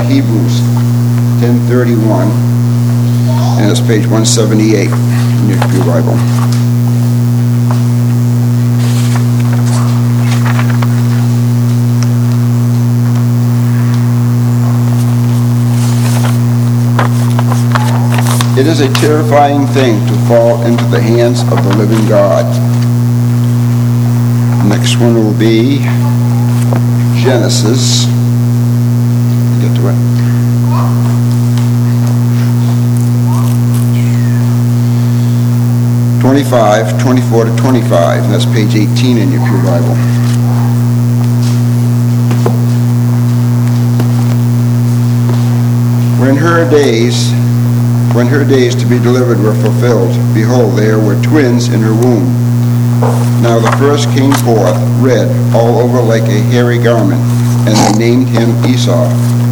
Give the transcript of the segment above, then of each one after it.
Hebrews 10:31, and it's page 178 in your Pew Bible. It is a terrifying thing to fall into the hands of the living God. Next one will be Genesis. Get to it. (25, 24 to 25). And that's page 18 in your Pew Bible. When her days to be delivered were fulfilled, behold, there were twins in her womb. Now the first came forth, red all over like a hairy garment, and they named him Esau.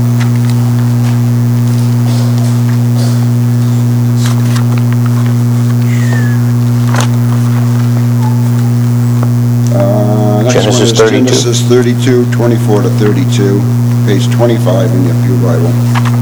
Genesis 32. Genesis 32, 24 to 32, page 25 in your Pew Bible.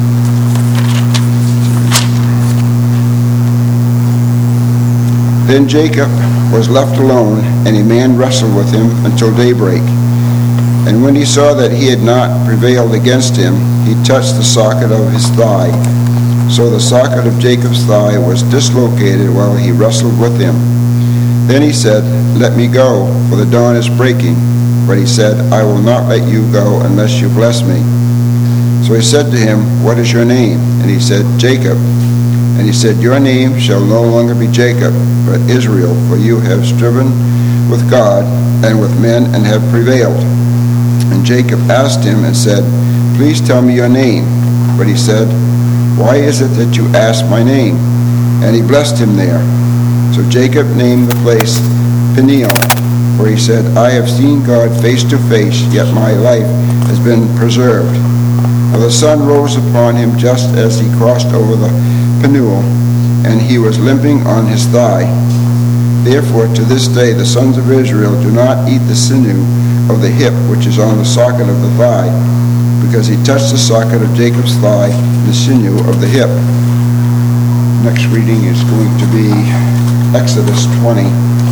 Then Jacob was left alone, and a man wrestled with him until daybreak. And when he saw that he had not prevailed against him, he touched the socket of his thigh. So the socket of Jacob's thigh was dislocated while he wrestled with him. Then he said, "Let me go, for the dawn is breaking." But he said, "I will not let you go unless you bless me." So he said to him, "What is your name?" And he said, "Jacob." And he said, "Your name shall no longer be Jacob, but Israel, for you have striven with God and with men and have prevailed." And Jacob asked him and said, "Please tell me your name." But he said, "Why is it that you ask my name?" And he blessed him there. So Jacob named the place Peniel, for he said, "I have seen God face to face, yet my life has been preserved." Now the sun rose upon him just as he crossed over the Peniel, and he was limping on his thigh. Therefore to this day the sons of Israel do not eat the sinew of the hip which is on the socket of the thigh, because he touched the socket of Jacob's thigh, the sinew of the hip. Next reading is going to be Exodus 20,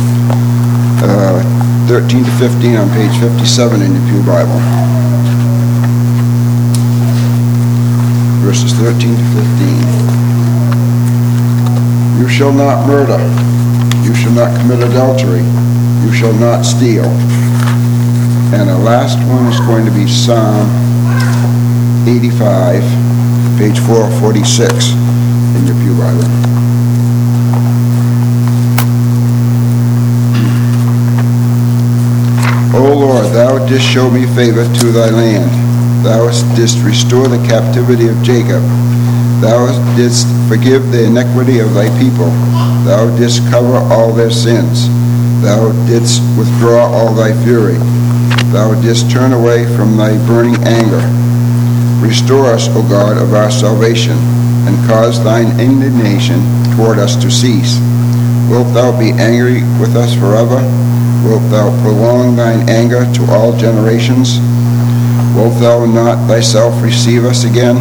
13 to 15 on page 57 in your Pew Bible. Verses 13 to 15. You shall not murder. You shall not commit adultery. You shall not steal. And the last one is going to be Psalm 85, page 446 in your Pew Bible. O Lord, thou didst show me favor to thy land. Thou didst restore the captivity of Jacob. Thou didst forgive the iniquity of thy people. Thou didst cover all their sins. Thou didst withdraw all thy fury. Thou didst turn away from thy burning anger. Restore us, O God of our salvation, and cause thine indignation toward us to cease. Wilt thou be angry with us forever? Wilt thou prolong thine anger to all generations? Wilt thou not thyself revive us again,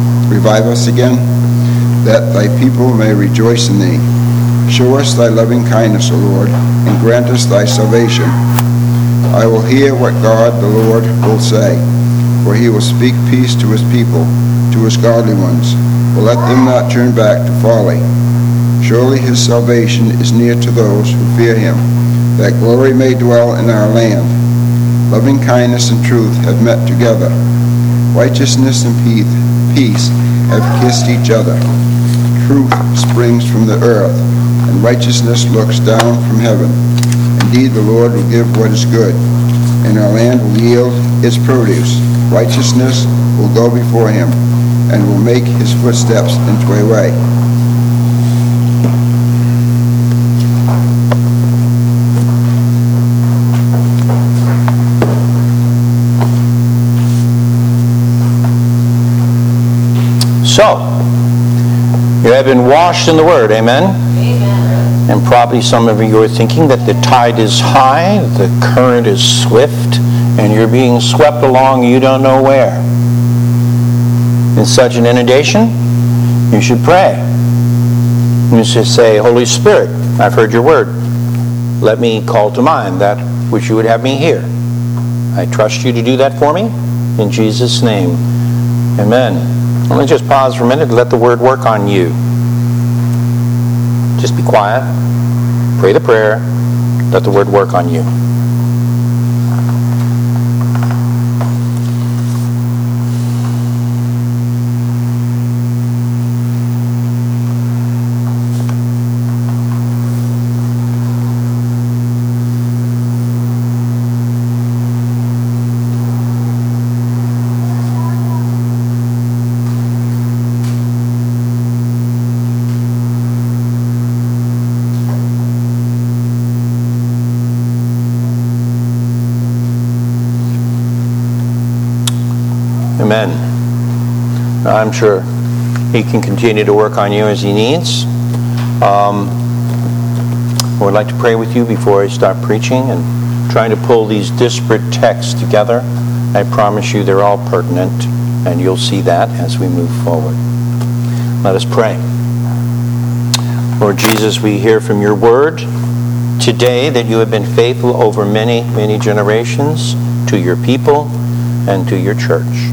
that thy people may rejoice in thee? Show us thy loving kindness, O Lord, and grant us thy salvation. I will hear what God the Lord will say, for he will speak peace to his people, to his godly ones. But let them not turn back to folly. Surely his salvation is near to those who fear him, that glory may dwell in our land. Loving kindness and truth have met together. Righteousness and peace have kissed each other. Truth springs from the earth, and righteousness looks down from heaven. Indeed, the Lord will give what is good, and our land will yield its produce. Righteousness will go before him, and will make his footsteps into a way. So, you have been washed in the Word, amen? Amen. And probably some of you are thinking that the tide is high, the current is swift, and you're being swept along you don't know where. In such an inundation, you should pray. You should say, Holy Spirit, I've heard your word. Let me call to mind that which you would have me hear. I trust you to do that for me. In Jesus' name, amen. Let me just pause for a minute and let the word work on you. Just be quiet. Pray the prayer. Let the word work on you. Amen. I'm sure he can continue to work on you as he needs. I would like to pray with you before I start preaching and trying to pull these disparate texts together. I promise you they're all pertinent, and you'll see that as we move forward. Let us pray. Lord Jesus, we hear from your word today that you have been faithful over many, many generations to your people and to your church.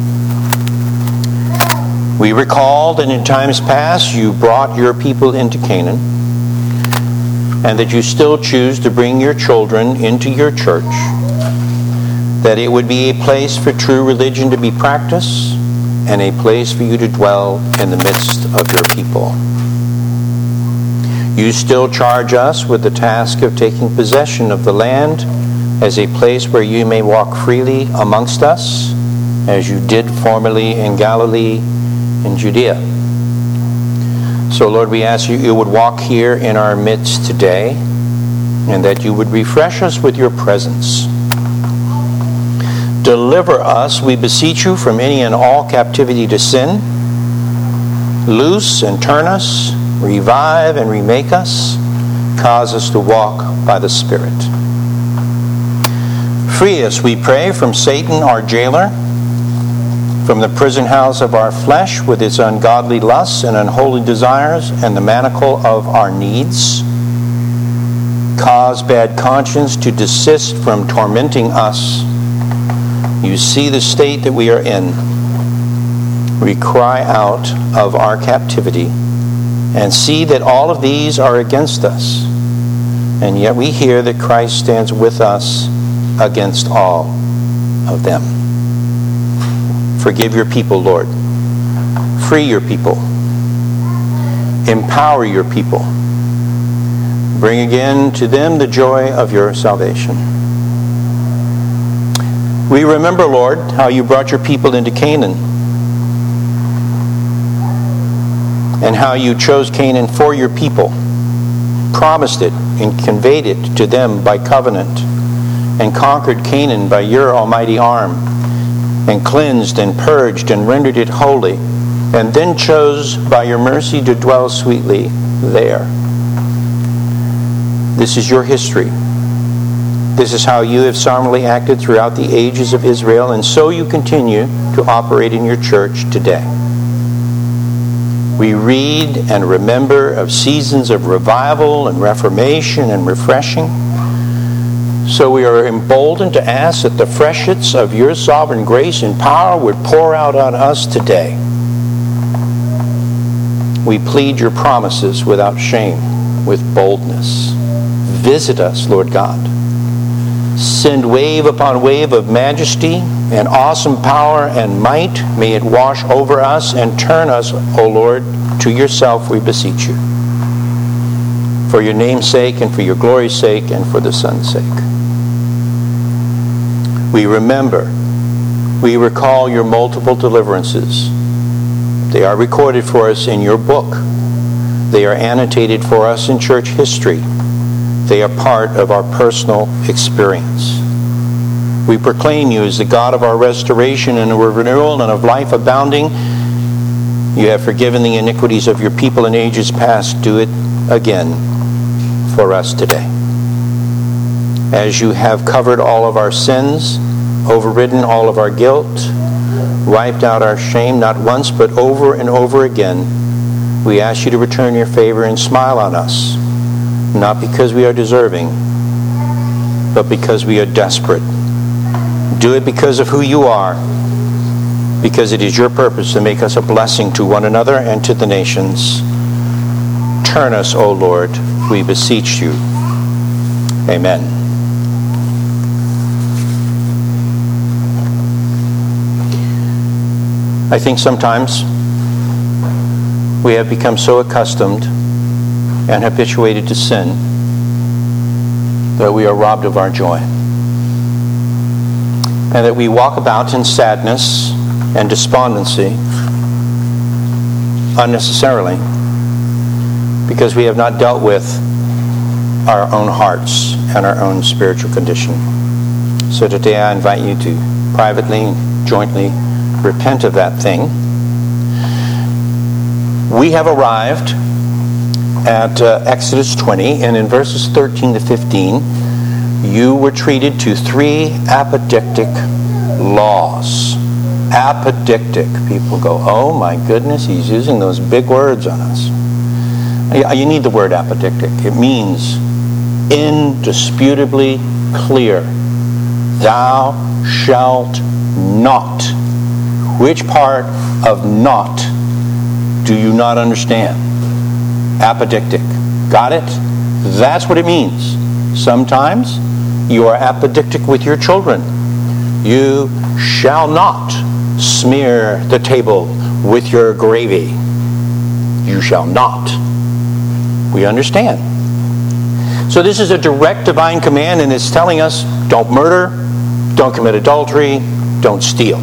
We recall that in times past you brought your people into Canaan, and that you still choose to bring your children into your church, that it would be a place for true religion to be practiced and a place for you to dwell in the midst of your people. You still charge us with the task of taking possession of the land as a place where you may walk freely amongst us, as you did formerly in Galilee, in Judea. So Lord, we ask you would walk here in our midst today, and that you would refresh us with your presence. Deliver us, we beseech you, from any and all captivity to sin. Loose and turn us, revive and remake us, cause us to walk by the Spirit. Free us, we pray, from Satan, our jailer, from the prison house of our flesh with its ungodly lusts and unholy desires and the manacle of our needs. Cause bad conscience to desist from tormenting us. You see the state that we are in. We cry out of our captivity and see that all of these are against us. And yet we hear that Christ stands with us against all of them. Forgive your people, Lord. Free your people. Empower your people. Bring again to them the joy of your salvation. We remember, Lord, how you brought your people into Canaan, and how you chose Canaan for your people, promised it and conveyed it to them by covenant, and conquered Canaan by your almighty arm, and cleansed and purged and rendered it holy, and then chose by your mercy to dwell sweetly there. This is your history. This is how you have sovereignly acted throughout the ages of Israel, and so you continue to operate in your church today. We read and remember of seasons of revival and reformation and refreshing. So we are emboldened to ask that the freshets of your sovereign grace and power would pour out on us today. We plead your promises without shame, with boldness. Visit us, Lord God. Send wave upon wave of majesty and awesome power and might. May it wash over us and turn us, O Lord, to yourself, we beseech you. For your name's sake and for your glory's sake and for the Son's sake. We remember, we recall your multiple deliverances. They are recorded for us in your book. They are annotated for us in church history. They are part of our personal experience. We proclaim you as the God of our restoration and our renewal and of life abounding. You have forgiven the iniquities of your people in ages past. Do it again for us today. As you have covered all of our sins overridden all of our guilt, wiped out our shame, not once but over and over again. We ask you to return your favor and smile on us, not because we are deserving, but because we are desperate. Do it because of who you are, because it is your purpose to make us a blessing to one another and to the nations. Turn us, O Lord, we beseech you. Amen. I think sometimes we have become so accustomed and habituated to sin that we are robbed of our joy. And that we walk about in sadness and despondency unnecessarily because we have not dealt with our own hearts and our own spiritual condition. So today I invite you to privately, jointly repent of that thing. We have arrived at Exodus 20, and in verses 13 to 15, you were treated to 3 apodictic laws. Apodictic. People go, oh my goodness, he's using those big words on us. You need the word apodictic. It means indisputably clear. Thou shalt not. Which part of not do you not understand? Apodictic. Got it? That's what it means. Sometimes you are apodictic with your children. You shall not smear the table with your gravy. You shall not. We understand. So this is a direct divine command, and it's telling us, don't murder, don't commit adultery, don't steal.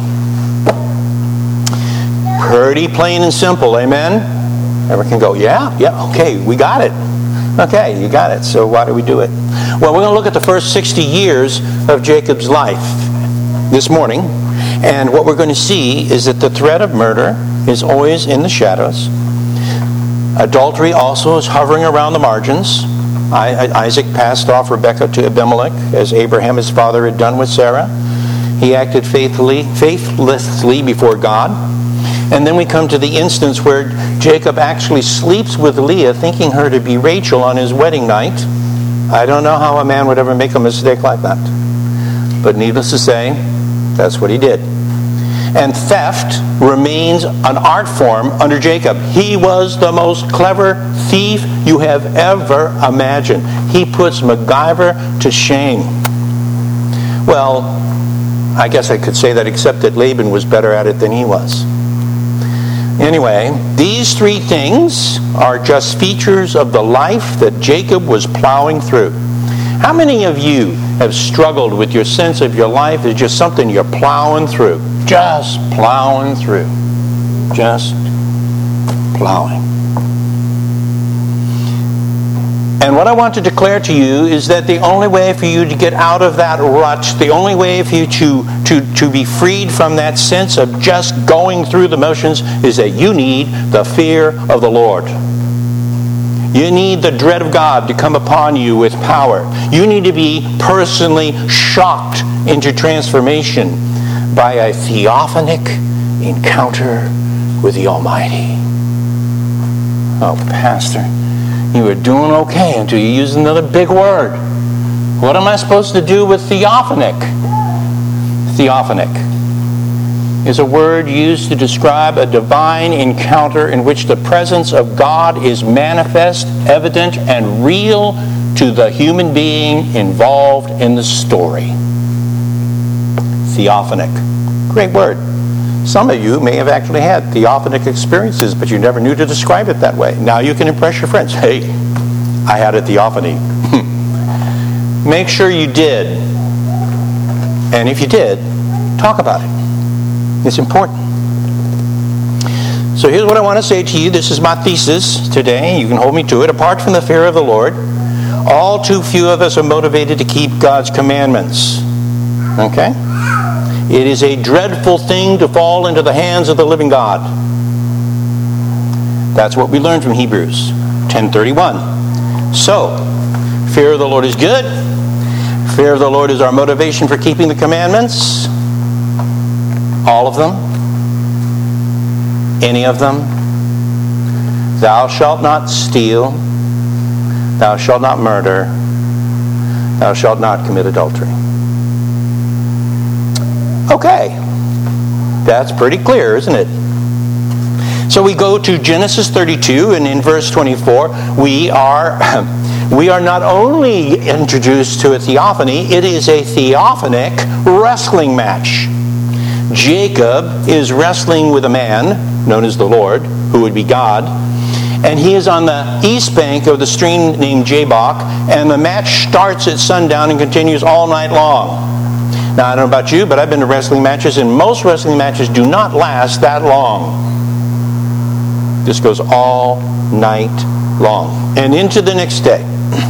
Pretty plain and simple, amen? Everyone can go, yeah, okay, we got it. Okay, you got it. So why do we do it? Well, we're going to look at the first 60 years of Jacob's life this morning. And what we're going to see is that the threat of murder is always in the shadows. Adultery also is hovering around the margins. Isaac passed off Rebekah to Abimelech, as Abraham, his father, had done with Sarah. He acted faithlessly before God. And then we come to the instance where Jacob actually sleeps with Leah, thinking her to be Rachel on his wedding night. I don't know how a man would ever make a mistake like that. But needless to say, that's what he did. And theft remains an art form under Jacob. He was the most clever thief you have ever imagined. He puts MacGyver to shame. Well, I guess I could say that, except that Laban was better at it than he was. Anyway, these 3 things are just features of the life that Jacob was plowing through. How many of you have struggled with your sense of your life as just something you're plowing through? Just plowing through. Just plowing. And what I want to declare to you is that the only way for you to get out of that rut, the only way for you to be freed from that sense of just going through the motions, is that you need the fear of the Lord. You need the dread of God to come upon you with power. You need to be personally shocked into transformation by a theophanic encounter with the Almighty. Oh, Pastor, you were doing okay until you used another big word. What am I supposed to do with theophanic? Theophanic is a word used to describe a divine encounter in which the presence of God is manifest, evident, and real to the human being involved in the story. Theophanic. Great word. Some of you may have actually had theophanic experiences, but you never knew to describe it that way. Now you can impress your friends. Hey, I had a theophany. Make sure you did. And if you did, talk about it. It's important. So here's what I want to say to you. This is my thesis today. You can hold me to it. Apart from the fear of the Lord, all too few of us are motivated to keep God's commandments. Okay? It is a dreadful thing to fall into the hands of the living God. That's what we learned from Hebrews 10:31. So, fear of the Lord is good. Fear of the Lord is our motivation for keeping the commandments. All of them. Any of them. Thou shalt not steal. Thou shalt not murder. Thou shalt not commit adultery. Okay. That's pretty clear, isn't it? So we go to Genesis 32, and in verse 24, we are not only introduced to a theophany, it is a theophanic wrestling match. Jacob is wrestling with a man, known as the Lord, who would be God, and he is on the east bank of the stream named Jabbok, and the match starts at sundown and continues all night long. Now, I don't know about you, but I've been to wrestling matches, and most wrestling matches do not last that long. This goes all night long and into the next day.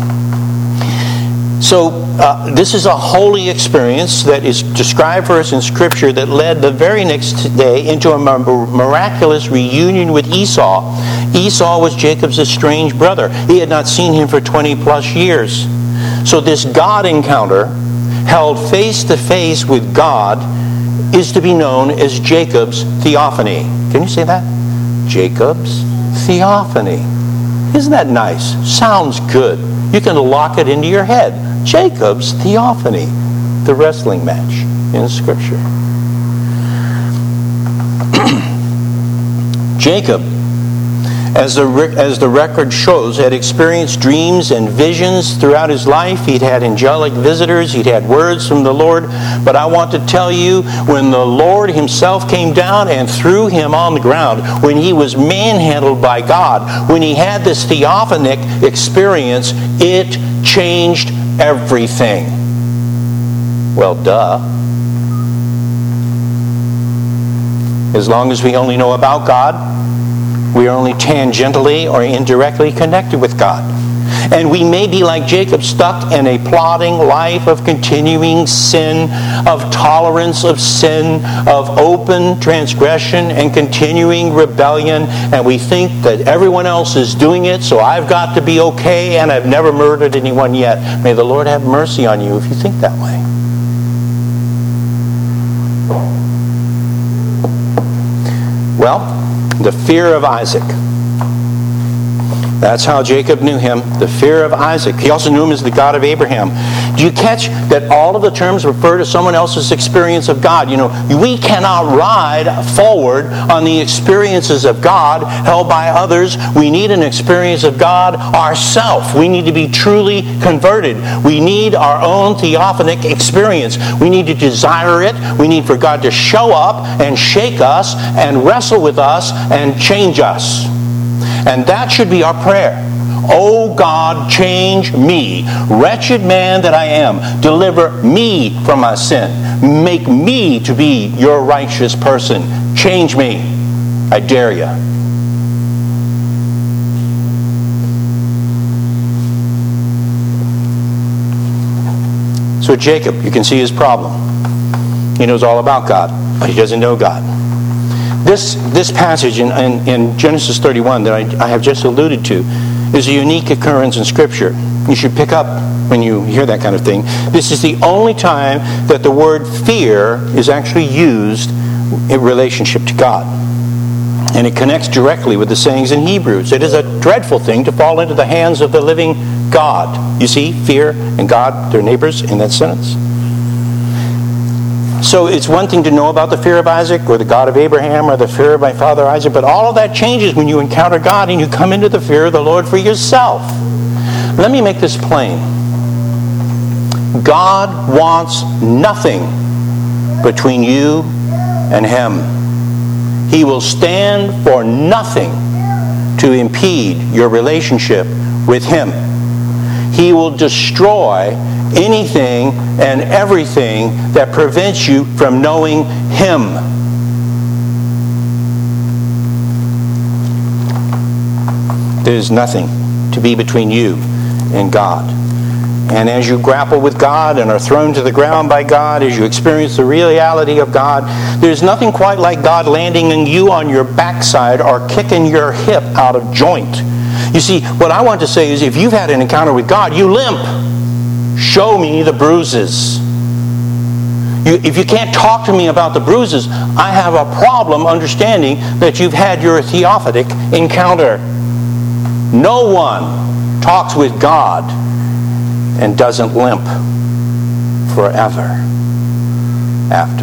So this is a holy experience that is described for us in Scripture that led the very next day into a miraculous reunion with Esau. Esau was Jacob's estranged brother. He had not seen him for 20 plus years. So this God encounter, held face to face with God, is to be known as Jacob's theophany. Can you say that? Jacob's theophany. Isn't that nice? Sounds good. You can lock it into your head. Jacob's theophany, the wrestling match in Scripture. Jacob, as the record shows, had experienced dreams and visions throughout his life. He'd had angelic visitors. He'd had words from the Lord. But I want to tell you, when the Lord himself came down and threw him on the ground, when he was manhandled by God, when he had this theophanic experience, it changed everything. Well, duh. As long as we only know about God, we are only tangentially or indirectly connected with God. And we may be like Jacob, stuck in a plodding life of continuing sin, of tolerance of sin, of open transgression and continuing rebellion. And we think that everyone else is doing it, so I've got to be okay, and I've never murdered anyone yet. May the Lord have mercy on you if you think that way. Well, the fear of Isaac. That's how Jacob knew him, the fear of Isaac. He also knew him as the God of Abraham. Do you catch that all of the terms refer to someone else's experience of God? You know, we cannot ride forward on the experiences of God held by others. We need an experience of God ourselves. We need to be truly converted. We need our own theophanic experience. We need to desire it. We need for God to show up and shake us and wrestle with us and change us. And that should be our prayer. Oh God, change me, wretched man that I am. Deliver me from my sin. Make me to be your righteous person. Change me. I dare you. So Jacob, you can see his problem. He knows all about God, but he doesn't know God. This passage in Genesis 31 that I have just alluded to is a unique occurrence in Scripture. You should pick up when you hear that kind of thing. This is the only time that the word fear is actually used in relationship to God. And it connects directly with the sayings in Hebrews. It is a dreadful thing to fall into the hands of the living God. You see, fear and God, they're neighbors in that sentence. So it's one thing to know about the fear of Isaac or the God of Abraham or the fear of my father Isaac, but all of that changes when you encounter God and you come into the fear of the Lord for yourself. Let me make this plain. God wants nothing between you and Him. He will stand for nothing to impede your relationship with Him. He will destroy anything and everything that prevents you from knowing Him. There's nothing to be between you and God. And as you grapple with God and are thrown to the ground by God, as you experience the reality of God, there's nothing quite like God landing on you on your backside or kicking your hip out of joint. You see, what I want to say is if you've had an encounter with God, you limp. show me the bruises. If you can't talk to me about the bruises, I have a problem understanding that you've had your theophanic encounter. No one talks with God and doesn't limp forever after.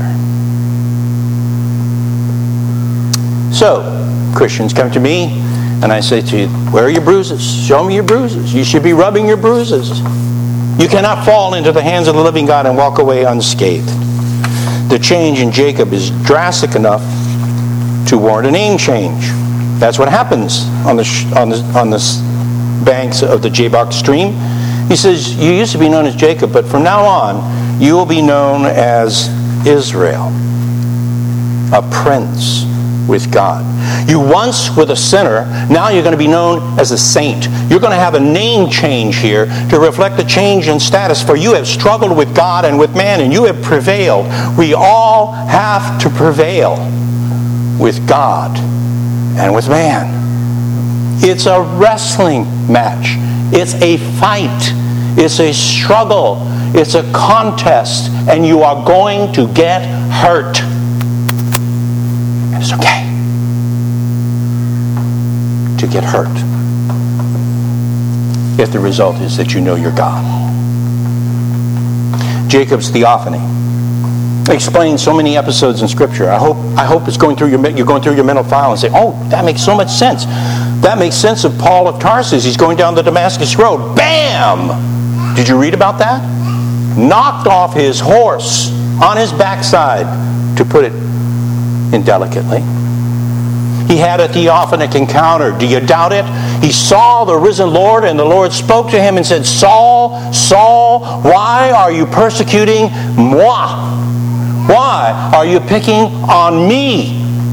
So, Christians come to me and I say to you, where are your bruises? Show me your bruises. You should be rubbing your bruises. You cannot fall into the hands of the living God and walk away unscathed. The change in Jacob is drastic enough to warrant a name change. That's what happens on the banks of the Jabbok stream. He says, you used to be known as Jacob, but from now on, you will be known as Israel, a prince with God. You once were the sinner, now you're going to be known as a saint. You're going to have a name change here to reflect the change in status, for you have struggled with God and with man, and you have prevailed. We all have to prevail with God and with man. It's a wrestling match. It's a fight. It's a struggle. It's a contest, and you are going to get hurt. It's okay to get hurt if the result is that you know your God. Jacob's theophany explains so many episodes in Scripture. I hope it's going through you're going through your mental file and say, oh, that makes so much sense. That makes sense of Paul of Tarsus. He's going down the Damascus Road. Bam! Did you read about that? Knocked off his horse on his backside, to put it indelicately. He had a theophanic encounter. Do you doubt it? He saw the risen Lord, and the Lord spoke to him and said, Saul, Saul, why are you persecuting moi? Why are you picking on me?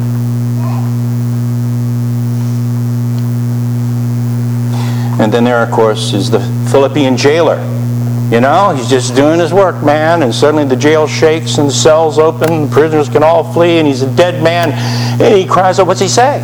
And then there, of course, is the Philippian jailer. You know, he's just doing his work, man, and suddenly the jail shakes and the cells open, prisoners can all flee, and he's a dead man, and he cries out, what's he say?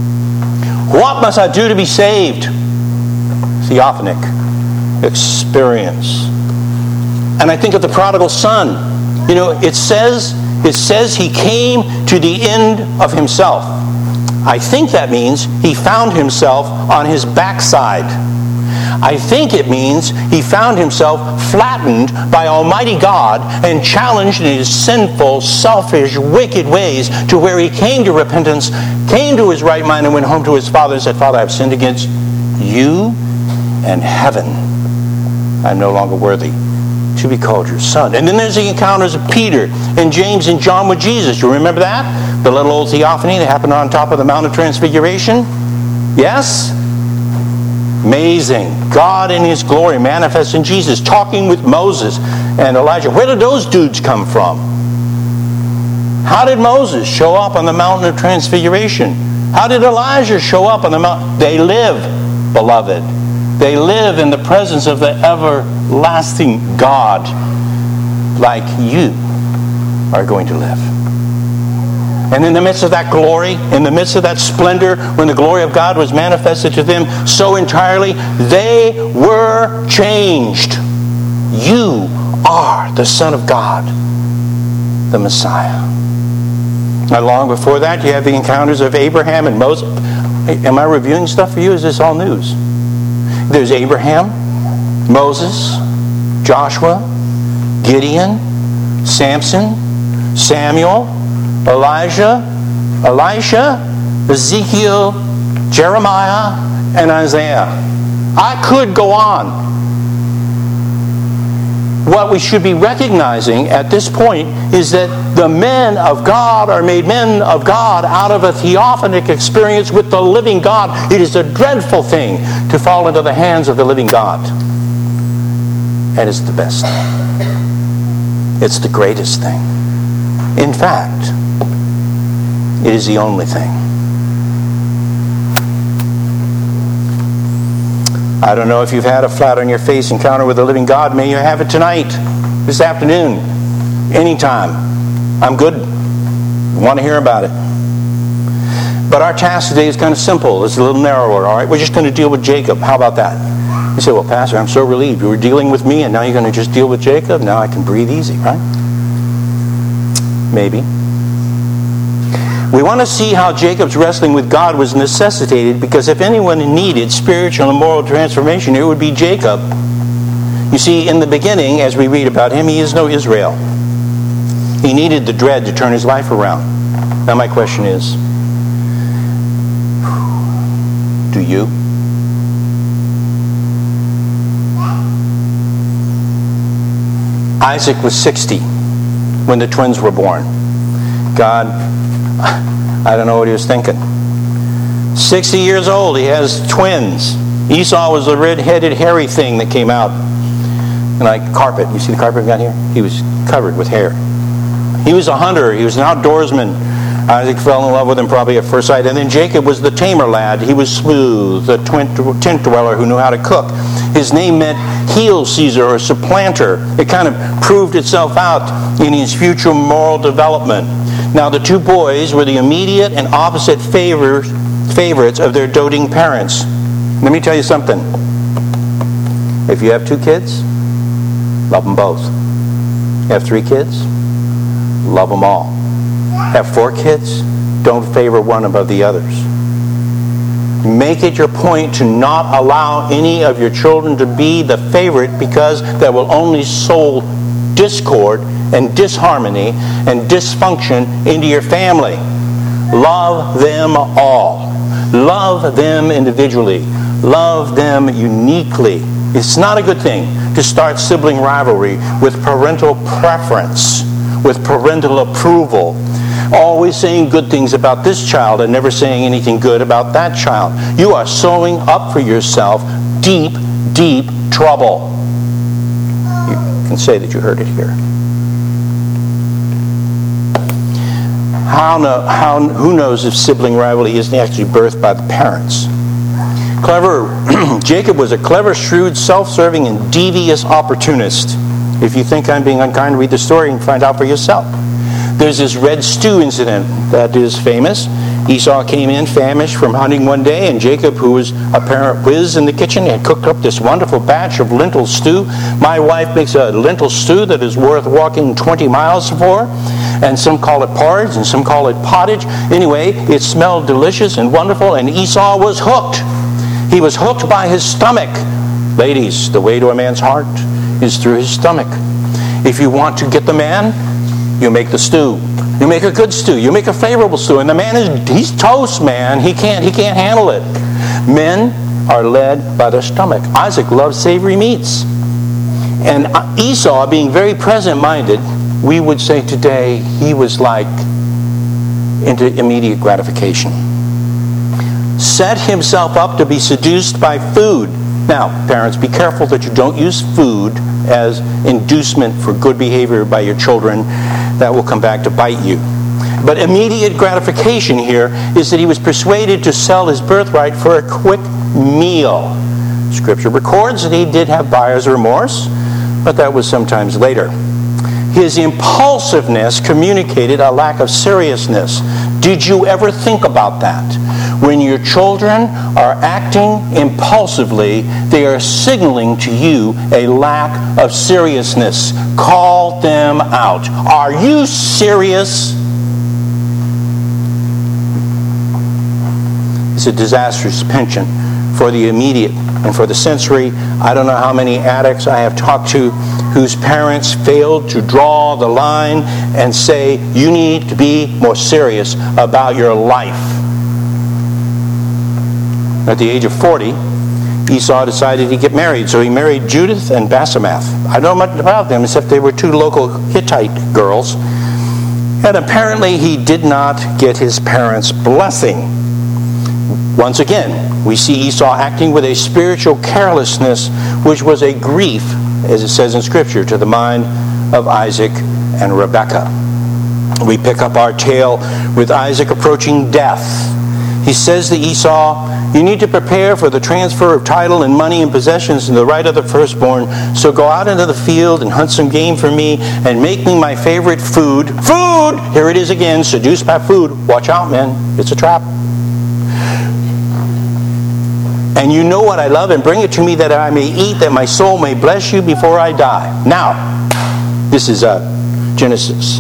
What must I do to be saved? Theophanic experience. And I think of the prodigal son. You know, it says he came to the end of himself. I think that means he found himself on his backside. I think it means he found himself flattened by Almighty God and challenged in his sinful, selfish, wicked ways, to where he came to repentance, came to his right mind, and went home to his father and said, Father, I have sinned against you and heaven. I'm no longer worthy to be called your son. And then there's the encounters of Peter and James and John with Jesus. You remember that? The little old theophany that happened on top of the Mount of Transfiguration? Yes? Amazing. God in His glory manifests in Jesus, talking with Moses and Elijah. Where did those dudes come from? How did Moses show up on the mountain of transfiguration? How did Elijah show up on the mountain? They live, beloved. They live in the presence of the everlasting God, like you are going to live. And in the midst of that glory, in the midst of that splendor, when the glory of God was manifested to them so entirely, they were changed. You are the Son of God, the Messiah. Now, long before that, you have the encounters of Abraham and Moses. Am I reviewing stuff for you? Is this all news? There's Abraham, Moses, Joshua, Gideon, Samson, Samuel, Elijah, Elisha, Ezekiel, Jeremiah, and Isaiah. I could go on. What we should be recognizing at this point is that the men of God are made men of God out of a theophanic experience with the living God. It is a dreadful thing to fall into the hands of the living God. And it's the best thing. It's the greatest thing. In fact, it is the only thing. I don't know if you've had a flat-on-your-face encounter with the living God. May you have it tonight, this afternoon, anytime. I'm good. I want to hear about it. But our task today is kind of simple. It's a little narrower, all right? We're just going to deal with Jacob. How about that? You say, well, Pastor, I'm so relieved. You were dealing with me, and now you're going to just deal with Jacob? Now I can breathe easy, right? Maybe. We want to see how Jacob's wrestling with God was necessitated, because if anyone needed spiritual and moral transformation, it would be Jacob. You see, in the beginning, as we read about him, he is no Israel. He needed the dread to turn his life around. Now my question is, do you? Isaac was 60 when the twins were born. God, I don't know what he was thinking. 60 years old, he has twins. Esau was the red-headed, hairy thing that came out. And like carpet. You see the carpet we got here? He was covered with hair. He was a hunter. He was an outdoorsman. Isaac fell in love with him probably at first sight. And then Jacob was the tamer lad. He was smooth, the tent dweller who knew how to cook. His name meant heel Caesar or supplanter. It kind of proved itself out in his future moral development. Now the two boys were the immediate and opposite favorites of their doting parents. Let me tell you something. If you have 2 kids, love them both. You have 3 kids, love them all. Have 4 kids, don't favor one above the others. Make it your point to not allow any of your children to be the favorite, because that will only sow discord and disharmony and dysfunction into your family. Love them all. Love them individually. Love them uniquely. It's not a good thing to start sibling rivalry with parental preference, with parental approval. Always saying good things about this child and never saying anything good about that child. You are sowing up for yourself deep, deep trouble. You can say that you heard it here. Who knows if sibling rivalry isn't actually birthed by the parents? Jacob was a clever, shrewd, self-serving, and devious opportunist. If you think I'm being unkind, read the story and find out for yourself. There's this red stew incident that is famous. Esau came in famished from hunting one day, and Jacob, who was a parent whiz in the kitchen, had cooked up this wonderful batch of lentil stew. My wife makes a lentil stew that is worth walking 20 miles for, and some call it porridge, and some call it pottage. Anyway, it smelled delicious and wonderful, and Esau was hooked. He was hooked by his stomach. Ladies, the way to a man's heart is through his stomach. If you want to get the man, you make the stew. You make a good stew. You make a favorable stew. And the man he's toast, man. He can't handle it. Men are led by their stomach. Isaac loved savory meats. And Esau, being very present-minded, we would say today he was like into immediate gratification. Set himself up to be seduced by food. Now, parents, be careful that you don't use food as inducement for good behavior by your children. That will come back to bite you. But immediate gratification here is that he was persuaded to sell his birthright for a quick meal. Scripture records that he did have buyer's remorse, but that was sometimes later. His impulsiveness communicated a lack of seriousness. Did you ever think about that? When your children are acting impulsively, they are signaling to you a lack of seriousness. Call them out. Are you serious? It's a disastrous penchant for the immediate and for the sensory. I don't know how many addicts I have talked to whose parents failed to draw the line and say, you need to be more serious about your life. At the age of 40, Esau decided to get married, so he married Judith and Basemath. I don't know much about them except they were 2 local Hittite girls. And apparently he did not get his parents' blessing. Once again, we see Esau acting with a spiritual carelessness which was a grief, as it says in Scripture, to the mind of Isaac and Rebekah. We pick up our tale with Isaac approaching death. He says to Esau, you need to prepare for the transfer of title and money and possessions and the right of the firstborn. So go out into the field and hunt some game for me and make me my favorite food. Food! Here it is again, seduced by food. Watch out, men. It's a trap. And you know what I love, and bring it to me that I may eat, that my soul may bless you before I die. Now, this is Genesis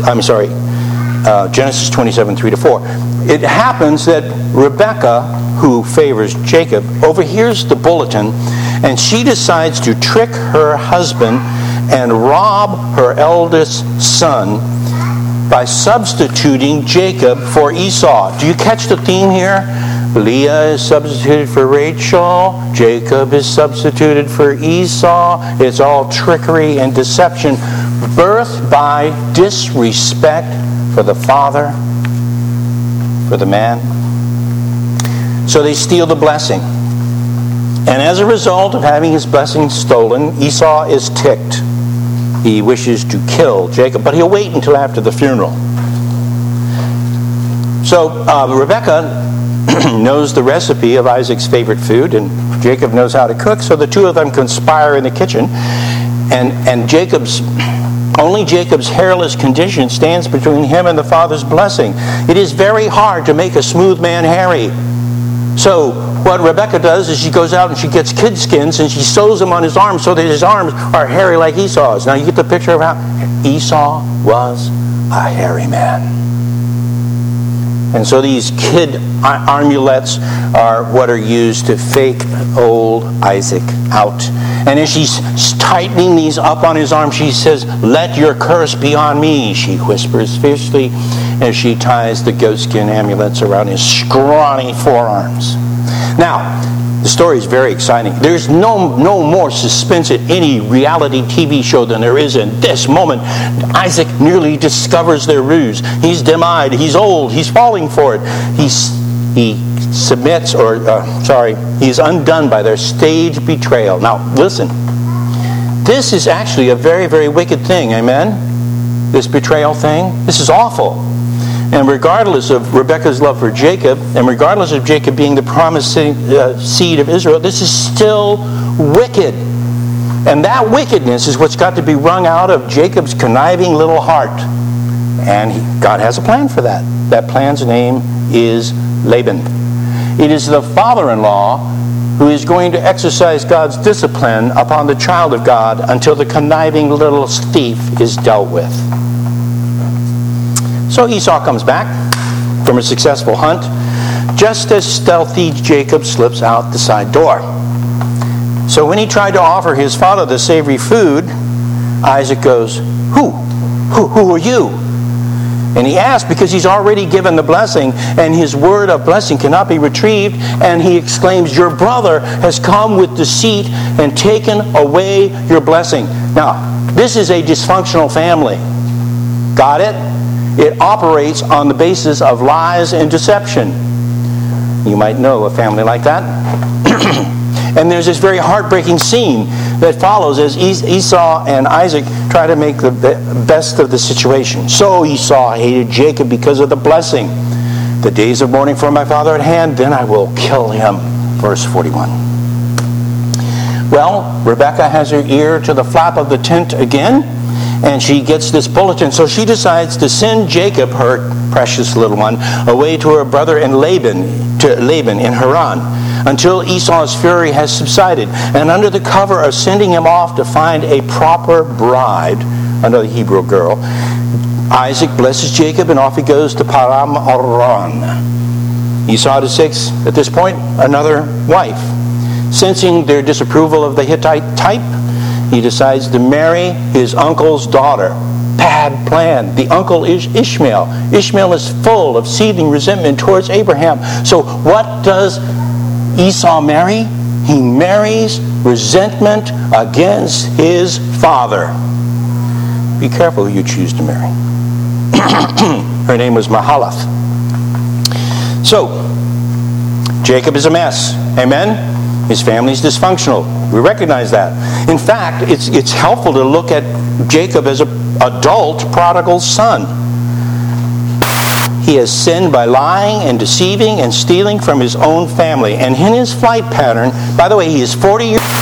27, 3-4. It happens that Rebekah, who favors Jacob, overhears the bulletin, and she decides to trick her husband and rob her eldest son by substituting Jacob for Esau. Do you catch the theme here? Leah is substituted for Rachel. Jacob is substituted for Esau. It's all trickery and deception, birthed by disrespect for the father, for the man. So they steal the blessing. And as a result of having his blessing stolen, Esau is ticked. He wishes to kill Jacob, but he'll wait until after the funeral. So Rebekah knows the recipe of Isaac's favorite food, and Jacob knows how to cook, so the two of them conspire in the kitchen, and only Jacob's hairless condition stands between him and the father's blessing. It is very hard to make a smooth man hairy. So what Rebekah does is she goes out and she gets kid skins and she sews them on his arms so that his arms are hairy like Esau's. Now you get the picture of how Esau was a hairy man. And so these kid armulets are what are used to fake old Isaac out. And as she's tightening these up on his arm, she says, "Let your curse be on me," she whispers fiercely, as she ties the goatskin amulets around his scrawny forearms. Now, the story is very exciting. There's no more suspense at any reality TV show than there is in this moment. Isaac nearly discovers their ruse. He's dim-eyed. He's old. He's falling for it. He submits, he's undone by their staged betrayal. Now, listen. This is actually a very, very wicked thing. Amen? This betrayal thing. This is awful. And regardless of Rebekah's love for Jacob, and regardless of Jacob being the promised seed of Israel, this is still wicked. And that wickedness is what's got to be wrung out of Jacob's conniving little heart. And God has a plan for that. That plan's name is Laban. It is the father-in-law who is going to exercise God's discipline upon the child of God until the conniving little thief is dealt with. So Esau comes back from a successful hunt, just as stealthy Jacob slips out the side door. So when he tried to offer his father the savory food, Isaac goes, Who are you? And he asked because he's already given the blessing, and his word of blessing cannot be retrieved, and he exclaims, "Your brother has come with deceit and taken away your blessing." Now, this is a dysfunctional family. Got it? It operates on the basis of lies and deception. You might know a family like that. And there's this very heartbreaking scene that follows as Esau and Isaac try to make the best of the situation. So Esau hated Jacob because of the blessing. "The days of mourning for my father at hand, then I will kill him." Verse 41. Well, Rebekah has her ear to the flap of the tent again, and she gets this bulletin. So she decides to send Jacob, her precious little one, away to her brother and Laban in Haran, until Esau's fury has subsided. And under the cover of sending him off to find a proper bride, another Hebrew girl, Isaac blesses Jacob, and off he goes to Padan-aram. Esau takes, at this point, another wife. Sensing their disapproval of the Hittite type, he decides to marry his uncle's daughter. Bad plan. The uncle is Ishmael. Ishmael is full of seething resentment towards Abraham. So what does Esau marry? He marries resentment against his father. Be careful who you choose to marry. Her name was Mahalath. So, Jacob is a mess. Amen? His family's dysfunctional. We recognize that. In fact, it's helpful to look at Jacob as an adult prodigal son. He has sinned by lying and deceiving and stealing from his own family. And in his flight pattern, by the way, he is 40 years old.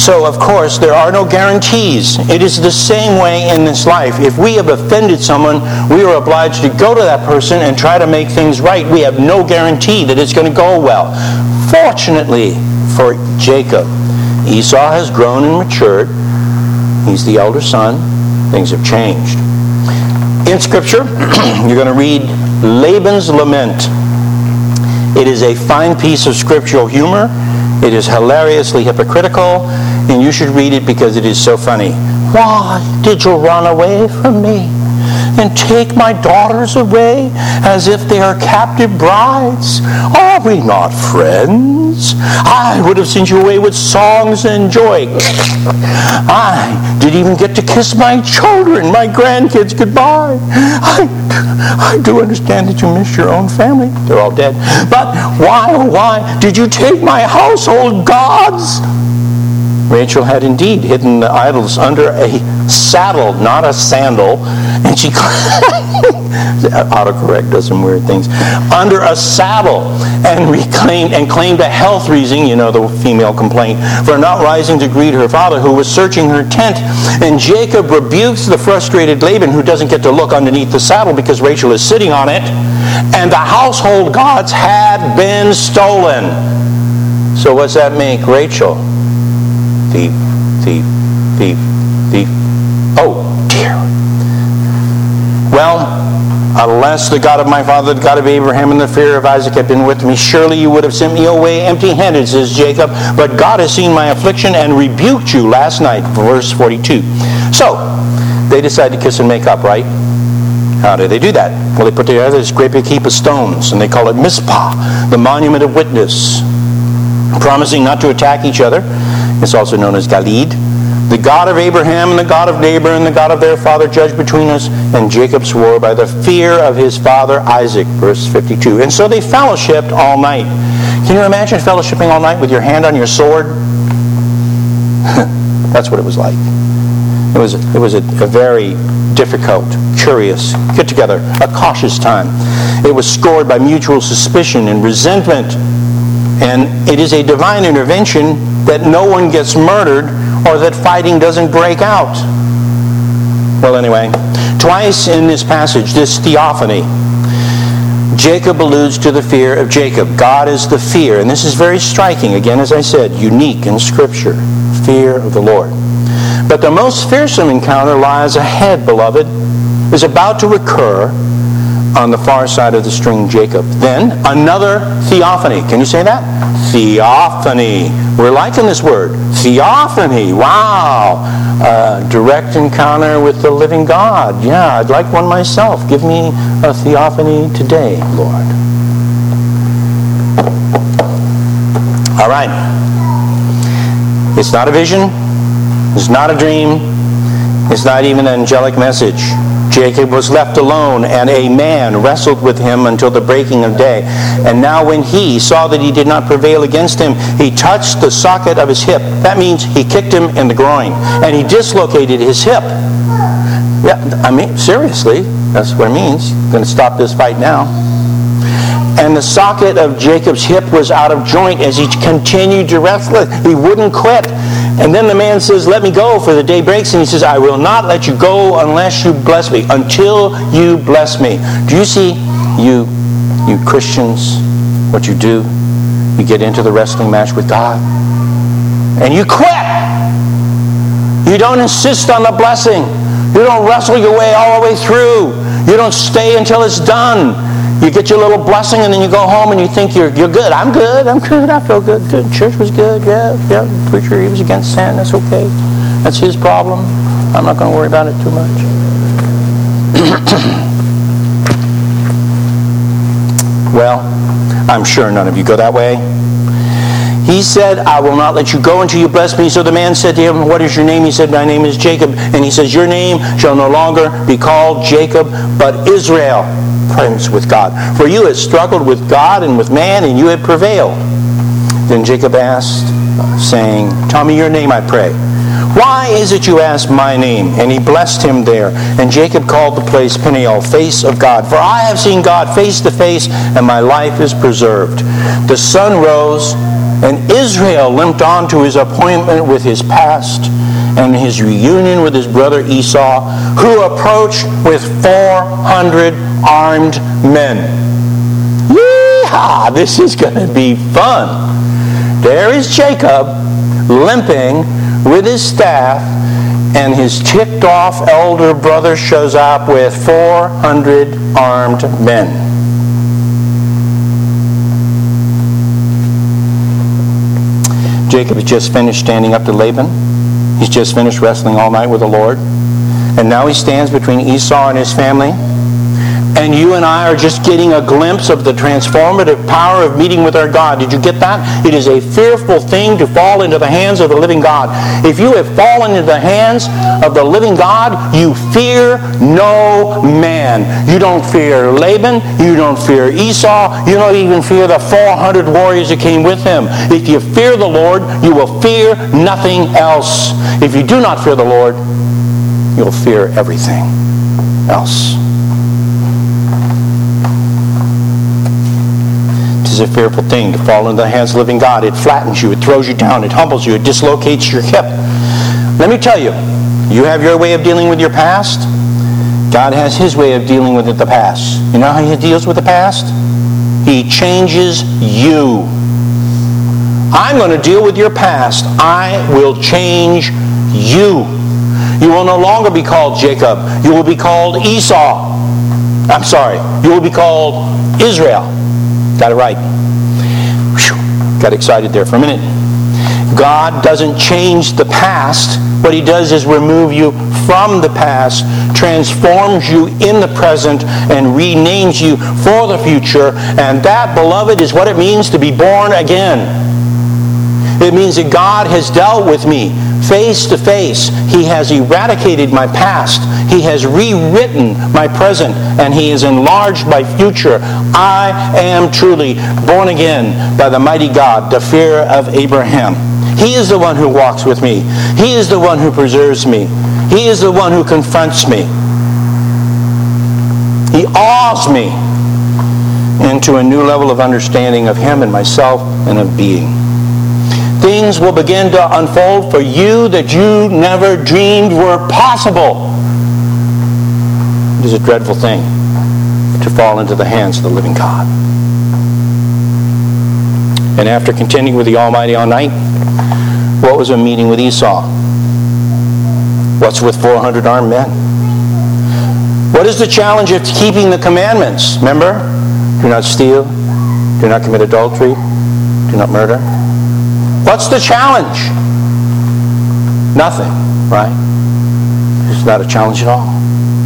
So, of course, there are no guarantees. It is the same way in this life. If we have offended someone, we are obliged to go to that person and try to make things right. We have no guarantee that it's going to go well. Fortunately for Jacob, Esau has grown and matured. He's the elder son. Things have changed. In Scripture, you're going to read Laban's Lament. It is a fine piece of scriptural humor. It is hilariously hypocritical, and you should read it because it is so funny. Why did you run away from me and take my daughters away as if they are captive brides? Are we not friends? I would have sent you away with songs and joy. I didn't even get to kiss my children, my grandkids goodbye. I do understand that you miss your own family. They're all dead. But why, oh why, did you take my household gods? Rachel had indeed hidden the idols under a saddle, not a sandal. And she autocorrect does some weird things. Under a saddle, and claimed a health reason, the female complaint, for not rising to greet her father, who was searching her tent. And Jacob rebukes the frustrated Laban, who doesn't get to look underneath the saddle because Rachel is sitting on it. And the household gods had been stolen. So what's that make Rachel? Thief. Oh, dear. Well, unless the God of my father, the God of Abraham, and the fear of Isaac had been with me, surely you would have sent me away empty-handed, says Jacob. But God has seen my affliction and rebuked you last night, verse 42. So, they decide to kiss and make up, right? How do they do that? Well, they put together this great big heap of stones, and they call it Mizpah, the monument of witness, promising not to attack each other. It's also known as Galid. The God of Abraham and the God of neighbor and the God of their father judge between us. And Jacob swore by the fear of his father Isaac, verse 52. And so they fellowshipped all night. Can you imagine fellowshipping all night with your hand on your sword? That's what it was like. It was a very difficult, curious get-together, a cautious time. It was scored by mutual suspicion and resentment. And it is a divine intervention that no one gets murdered or that fighting doesn't break out. Well, anyway, twice in this passage, this theophany, Jacob alludes to the fear of Jacob. God is the fear, and this is very striking, again, as I said, unique in Scripture, fear of the Lord. But the most fearsome encounter lies ahead, beloved, is about to recur on the far side of the string, Jacob. Then, another theophany. Can you say that? Theophany. We're liking this word. Theophany. Wow. Direct encounter with the living God. Yeah, I'd like one myself. Give me a theophany today, Lord. All right. It's not a vision. It's not a dream. It's not even an angelic message. Jacob was left alone, and a man wrestled with him until the breaking of day. And now when he saw that he did not prevail against him, he touched the socket of his hip. That means he kicked him in the groin, and he dislocated his hip. Yeah, I mean, seriously, that's what it means. I'm going to stop this fight now. And the socket of Jacob's hip was out of joint as he continued to wrestle. He wouldn't quit. And then the man says, let me go, for the day breaks. And he says, I will not let you go unless you bless me, until you bless me. Do you see, you Christians, what you do? You get into the wrestling match with God, and you quit. You don't insist on the blessing. You don't wrestle your way all the way through. You don't stay until it's done. You get your little blessing, and then you go home and you think you're good. I'm good. I feel good. Good. Church was good. Yeah. Preacher, he was against sin. That's okay. That's his problem. I'm not going to worry about it too much. Well, I'm sure none of you go that way. He said, I will not let you go until you bless me. So the man said to him, what is your name? He said, my name is Jacob. And he says, your name shall no longer be called Jacob, but Israel, friends with God. For you have struggled with God and with man, and you have prevailed. Then Jacob asked, saying, tell me your name, I pray. Why is it you ask my name? And he blessed him there. And Jacob called the place Peniel, face of God. For I have seen God face to face, and my life is preserved. The sun rose, and Israel limped on to his appointment with his past and his reunion with his brother Esau, who approached with 400 armed men. Yeehaw! This is going to be fun. There is Jacob limping with his staff, and his ticked-off elder brother shows up with 400 armed men. Jacob has just finished standing up to Laban. He's just finished wrestling all night with the Lord. And now he stands between Esau and his family. And you and I are just getting a glimpse of the transformative power of meeting with our God. Did you get that? It is a fearful thing to fall into the hands of the living God. If you have fallen into the hands of the living God, you fear no man. You don't fear Laban. You don't fear Esau. You don't even fear the 400 warriors that came with him. If you fear the Lord, you will fear nothing else. If you do not fear the Lord, you'll fear everything else. Is a fearful thing to fall into the hands of the living God. It flattens you, it throws you down, it humbles you, it dislocates your hip. Let me tell you, you have your way of dealing with your past. God has his way of dealing with the past. You know how he deals with the past? He changes you. I'm going to deal with your past. I will change you. You will no longer be called Jacob. You will be called Esau. I'm sorry. You will be called Israel. Got it right. Whew. Got excited there for a minute. God doesn't change the past. What he does is remove you from the past, transforms you in the present, and renames you for the future. And that, beloved, is what it means to be born again. It means that God has dealt with me face to face. He has eradicated my past. He has rewritten my present, and he has enlarged my future. I am truly born again by the mighty God, the fear of Abraham. He is the one who walks with me. He is the one who preserves me. He is the one who confronts me. He awes me into a new level of understanding of him and myself and of being. Things will begin to unfold for you that you never dreamed were possible. It is a dreadful thing to fall into the hands of the living God. And after contending with the Almighty all night, what was a meeting with Esau? What's with 400 armed men? What is the challenge of keeping the commandments? Remember? Do not steal. Do not commit adultery. Do not murder. What's the challenge? Nothing, right? It's not a challenge at all.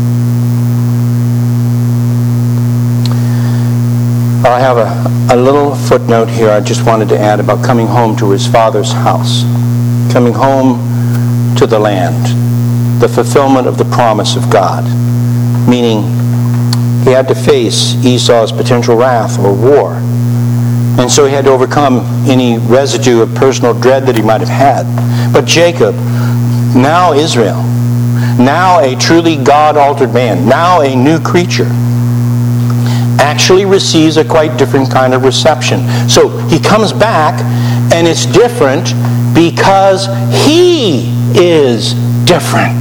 I have a little footnote here I just wanted to add about coming home to his father's house. Coming home to the land. The fulfillment of the promise of God. Meaning, he had to face Esau's potential wrath or war. And so he had to overcome any residue of personal dread that he might have had. But Jacob, now Israel, now a truly God-altered man, now a new creature, actually receives a quite different kind of reception. So he comes back, and it's different because he is different.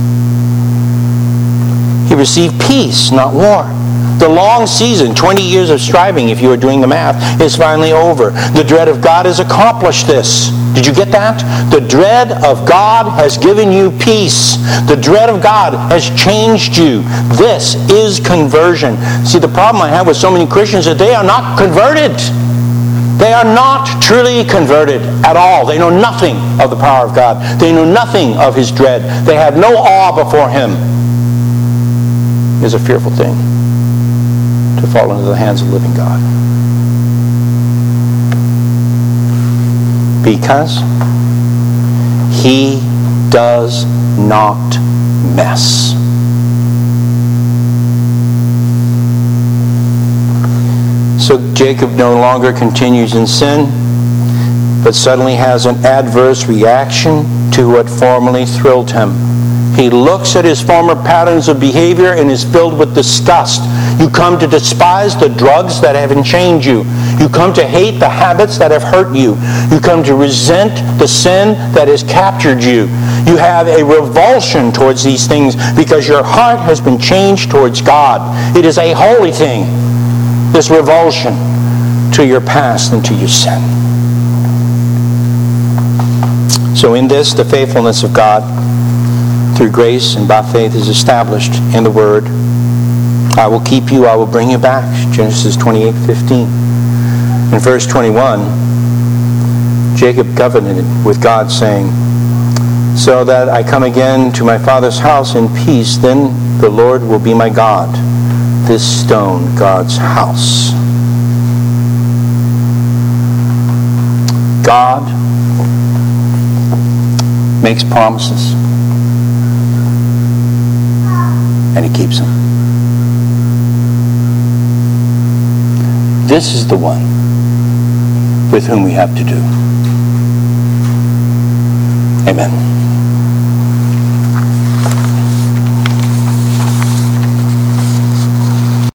He received peace, not war. The long season, 20 years of striving, if you are doing the math, is finally over. The dread of God has accomplished this. Did you get that? The dread of God has given you peace. The dread of God has changed you. This is conversion. See, the problem I have with so many Christians is that they are not converted. They are not truly converted at all. They know nothing of the power of God. They know nothing of his dread. They have no awe before him. It is a fearful thing to fall into the hands of the living God. Because he does not mess. So Jacob no longer continues in sin, but suddenly has an adverse reaction to what formerly thrilled him. He looks at his former patterns of behavior and is filled with disgust. You come to despise the drugs that have enchained you. You come to hate the habits that have hurt you. You come to resent the sin that has captured you. You have a revulsion towards these things because your heart has been changed towards God. It is a holy thing, this revulsion to your past and to your sin. So in this, the faithfulness of God through grace and by faith is established in the Word. I will keep you, I will bring you back. Genesis 28:15. In verse 21, Jacob covenanted with God, saying, so that I come again to my father's house in peace, then the Lord will be my God. This stone, God's house. God makes promises, and He keeps them. This is the one with whom we have to do. Amen.